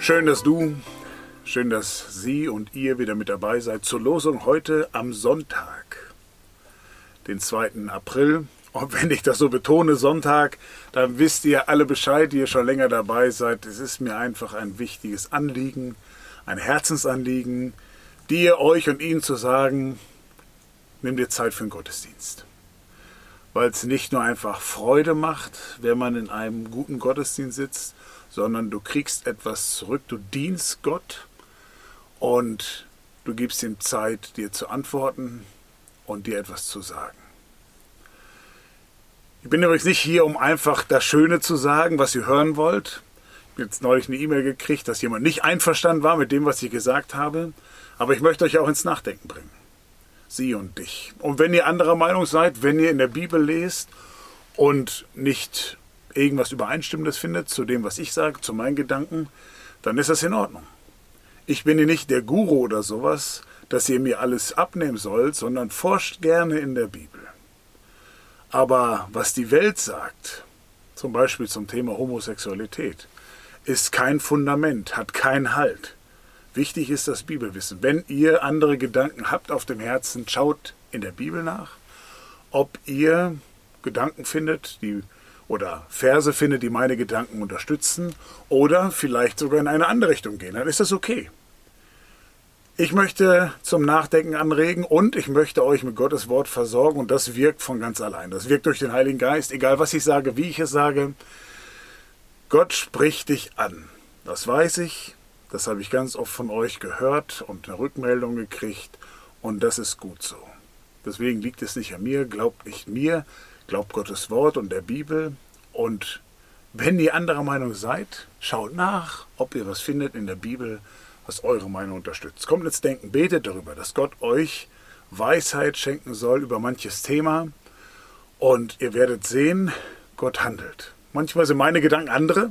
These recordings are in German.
Schön, dass Sie und ihr wieder mit dabei seid zur Losung heute am Sonntag, den 2. April. Und wenn ich das so betone, Sonntag, dann wisst ihr alle Bescheid, die ihr schon länger dabei seid. Es ist mir einfach ein wichtiges Anliegen, ein Herzensanliegen, dir, euch und ihnen zu sagen, nimm dir Zeit für den Gottesdienst. Weil es nicht nur einfach Freude macht, wenn man in einem guten Gottesdienst sitzt, sondern du kriegst etwas zurück, du dienst Gott und du gibst ihm Zeit, dir zu antworten und dir etwas zu sagen. Ich bin übrigens nicht hier, um einfach das Schöne zu sagen, was ihr hören wollt. Ich habe jetzt neulich eine E-Mail gekriegt, dass jemand nicht einverstanden war mit dem, was ich gesagt habe, aber ich möchte euch auch ins Nachdenken bringen. Sie und dich. Und wenn ihr anderer Meinung seid, wenn ihr in der Bibel lest und nicht irgendwas Übereinstimmendes findet zu dem, was ich sage, zu meinen Gedanken, dann ist das in Ordnung. Ich bin hier nicht der Guru oder sowas, dass ihr mir alles abnehmen sollt, sondern forscht gerne in der Bibel. Aber was die Welt sagt, zum Beispiel zum Thema Homosexualität, ist kein Fundament, hat keinen Halt. Wichtig ist das Bibelwissen. Wenn ihr andere Gedanken habt auf dem Herzen, schaut in der Bibel nach, ob ihr Gedanken findet, oder Verse findet, die meine Gedanken unterstützen oder vielleicht sogar in eine andere Richtung gehen. Dann ist das okay. Ich möchte zum Nachdenken anregen und ich möchte euch mit Gottes Wort versorgen und das wirkt von ganz allein. Das wirkt durch den Heiligen Geist, egal was ich sage, wie ich es sage. Gott spricht dich an. Das weiß ich. Das habe ich ganz oft von euch gehört und eine Rückmeldung gekriegt und das ist gut so. Deswegen liegt es nicht an mir, glaubt nicht mir, glaubt Gottes Wort und der Bibel und wenn ihr anderer Meinung seid, schaut nach, ob ihr was findet in der Bibel, was eure Meinung unterstützt. Kommt ins Denken, betet darüber, dass Gott euch Weisheit schenken soll über manches Thema und ihr werdet sehen, Gott handelt. Manchmal sind meine Gedanken andere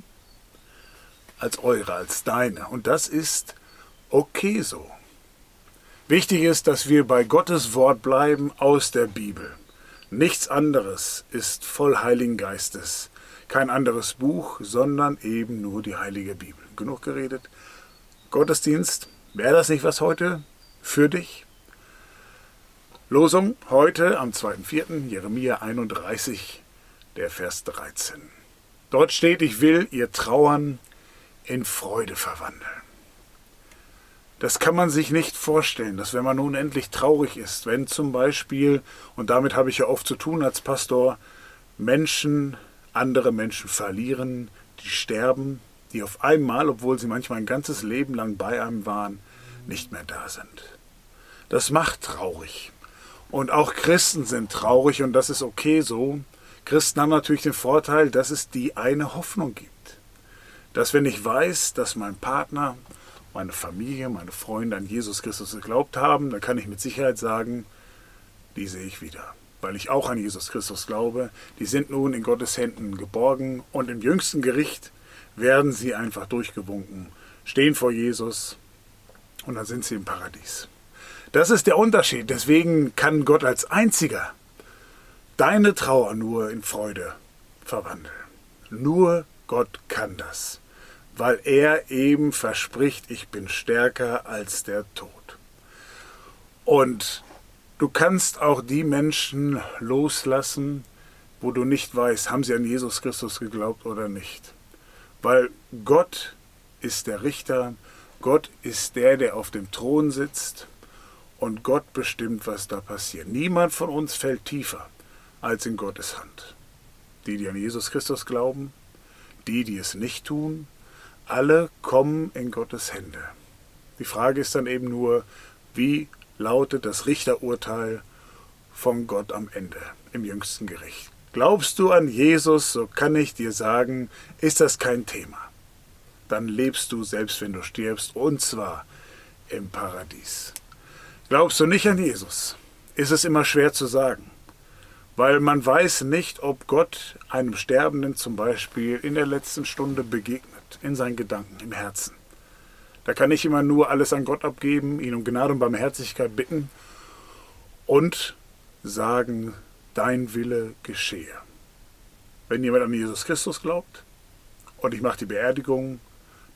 als eure, als deine. Und das ist okay so. Wichtig ist, dass wir bei Gottes Wort bleiben aus der Bibel. Nichts anderes ist voll Heiligen Geistes. Kein anderes Buch, sondern eben nur die Heilige Bibel. Genug geredet. Gottesdienst, wäre das nicht was heute für dich? Losung heute am 2.4. Jeremia 31, der Vers 13. Dort steht, ich will ihr Trauern in Freude verwandeln. Das kann man sich nicht vorstellen, dass wenn man nun endlich traurig ist, wenn zum Beispiel, und damit habe ich ja oft zu tun als Pastor, andere Menschen verlieren, die sterben, die auf einmal, obwohl sie manchmal ein ganzes Leben lang bei einem waren, nicht mehr da sind. Das macht traurig. Und auch Christen sind traurig und das ist okay so. Christen haben natürlich den Vorteil, dass es die eine Hoffnung gibt. Dass wenn ich weiß, dass mein Partner, meine Familie, meine Freunde an Jesus Christus geglaubt haben, dann kann ich mit Sicherheit sagen, die sehe ich wieder. Weil ich auch an Jesus Christus glaube. Die sind nun in Gottes Händen geborgen und im jüngsten Gericht werden sie einfach durchgewunken, stehen vor Jesus und dann sind sie im Paradies. Das ist der Unterschied. Deswegen kann Gott als einziger deine Trauer nur in Freude verwandeln. Nur Gott kann das. Weil er eben verspricht, ich bin stärker als der Tod. Und du kannst auch die Menschen loslassen, wo du nicht weißt, haben sie an Jesus Christus geglaubt oder nicht. Weil Gott ist der Richter, Gott ist der auf dem Thron sitzt und Gott bestimmt, was da passiert. Niemand von uns fällt tiefer als in Gottes Hand. Die an Jesus Christus glauben, die es nicht tun, alle kommen in Gottes Hände. Die Frage ist dann eben nur, wie lautet das Richterurteil von Gott am Ende, im jüngsten Gericht? Glaubst du an Jesus, so kann ich dir sagen, ist das kein Thema. Dann lebst du, selbst wenn du stirbst, und zwar im Paradies. Glaubst du nicht an Jesus, ist es immer schwer zu sagen. Weil man weiß nicht, ob Gott einem Sterbenden zum Beispiel in der letzten Stunde begegnet, in seinen Gedanken, im Herzen. Da kann ich immer nur alles an Gott abgeben, ihn um Gnade und Barmherzigkeit bitten und sagen, dein Wille geschehe. Wenn jemand an Jesus Christus glaubt und ich mache die Beerdigung,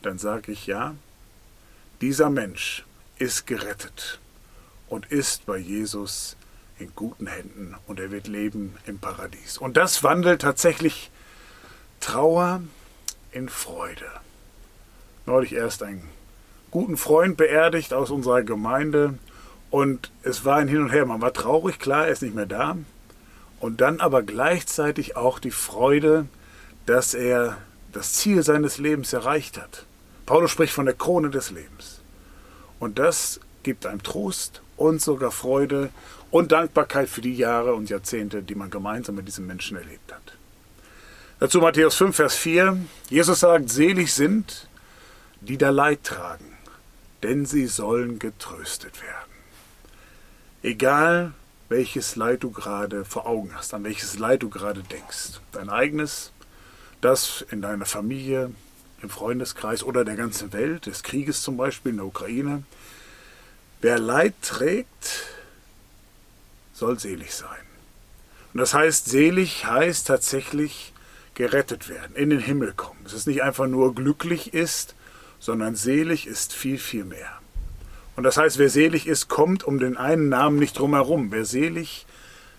dann sage ich ja, dieser Mensch ist gerettet und ist bei Jesus in guten Händen und er wird leben im Paradies. Und das wandelt tatsächlich Trauer in Freude. Neulich erst einen guten Freund beerdigt aus unserer Gemeinde und es war ein Hin und Her. Man war traurig, klar, er ist nicht mehr da. Und dann aber gleichzeitig auch die Freude, dass er das Ziel seines Lebens erreicht hat. Paulus spricht von der Krone des Lebens. Und das gibt einem Trost und sogar Freude und Dankbarkeit für die Jahre und Jahrzehnte, die man gemeinsam mit diesem Menschen erlebt hat. Dazu Matthäus 5, Vers 4. Jesus sagt, selig sind, die da Leid tragen, denn sie sollen getröstet werden. Egal, welches Leid du gerade vor Augen hast, an welches Leid du gerade denkst. Dein eigenes, das in deiner Familie, im Freundeskreis oder der ganzen Welt, des Krieges zum Beispiel in der Ukraine. Wer Leid trägt, soll selig sein. Und das heißt, selig heißt tatsächlich gerettet werden, in den Himmel kommen. Es ist nicht einfach nur glücklich ist, sondern selig ist viel, viel mehr. Und das heißt, wer selig ist, kommt um den einen Namen nicht drum herum. Wer selig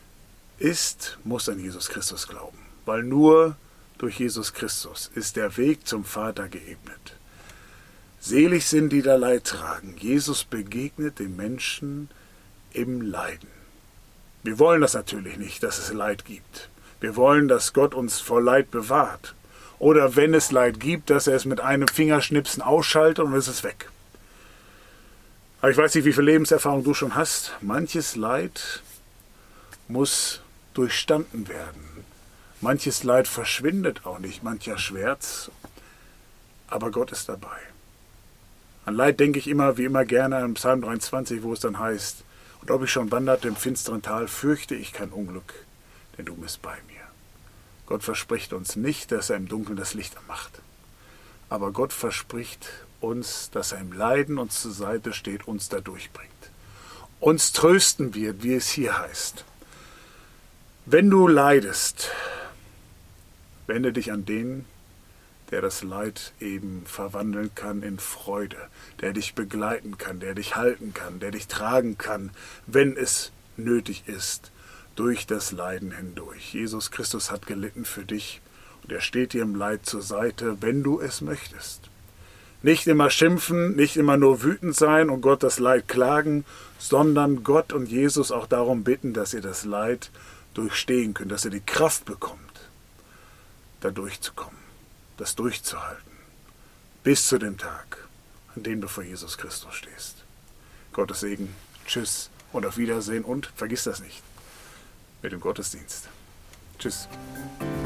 ist, muss an Jesus Christus glauben. Weil nur durch Jesus Christus ist der Weg zum Vater geebnet. Selig sind, die da Leid tragen. Jesus begegnet den Menschen im Leiden. Wir wollen das natürlich nicht, dass es Leid gibt. Wir wollen, dass Gott uns vor Leid bewahrt. Oder wenn es Leid gibt, dass er es mit einem Fingerschnipsen ausschaltet und es ist weg. Aber ich weiß nicht, wie viel Lebenserfahrung du schon hast. Manches Leid muss durchstanden werden. Manches Leid verschwindet auch nicht, mancher Schmerz. Aber Gott ist dabei. An Leid denke ich immer, wie immer gerne an Psalm 23, wo es dann heißt, und ob ich schon wanderte im finsteren Tal, fürchte ich kein Unglück, denn du bist bei mir. Gott verspricht uns nicht, dass er im Dunkeln das Licht anmacht. Aber Gott verspricht uns, dass er im Leiden uns zur Seite steht, uns da durchbringt. Uns trösten wird, wie es hier heißt. Wenn du leidest, wende dich an den, der das Leid eben verwandeln kann in Freude, der dich begleiten kann, der dich halten kann, der dich tragen kann, wenn es nötig ist, durch das Leiden hindurch. Jesus Christus hat gelitten für dich und er steht dir im Leid zur Seite, wenn du es möchtest. Nicht immer schimpfen, nicht immer nur wütend sein und Gott das Leid klagen, sondern Gott und Jesus auch darum bitten, dass ihr das Leid durchstehen könnt, dass ihr die Kraft bekommt, da durchzukommen, das durchzuhalten, bis zu dem Tag, an dem du vor Jesus Christus stehst. Gottes Segen, tschüss und auf Wiedersehen und vergiss das nicht, mit dem Gottesdienst. Tschüss.